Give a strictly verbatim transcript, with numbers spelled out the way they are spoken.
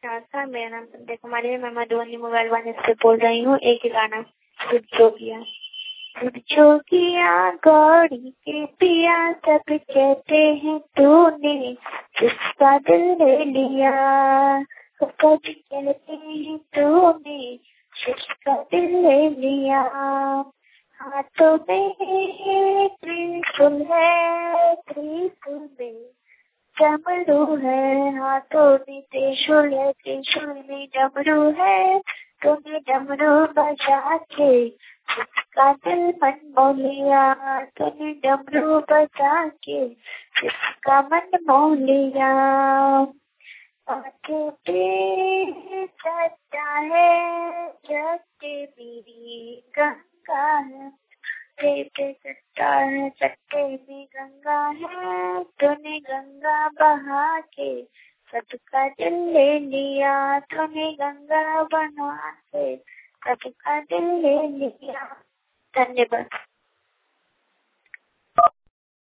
नमस्कार, मेरा नाम संध्या कुमारी है। मैं मधुबनी मोबाइल वाले से बोल रही हूँ। एक गाना दूध जोगिया दूध जोगिया गौरी के पिया सब कहते हैं तूने जिसका दिल ले लिया, सब कहते हैं तूने जिसका दिल ले लिया। हाथों में त्रिशूल है, त्रिशूल में डमरू है, हाथों में त्रिशूल है, त्रिशूल में डमरू है। तूने डमरू बजा के जिसका दिल मन मोह लिया, तूने डमरू बजा के जिसका मन मोह लिया। आंखें पे सच्चा है जगते मेरी गंगा है, पे सट्टा है सट्टे में गंगा है। तूने गंगा बहा के सबका दिल ले लिया, तूने गंगा बना के सबका दिल ले लिया। धन्यवाद।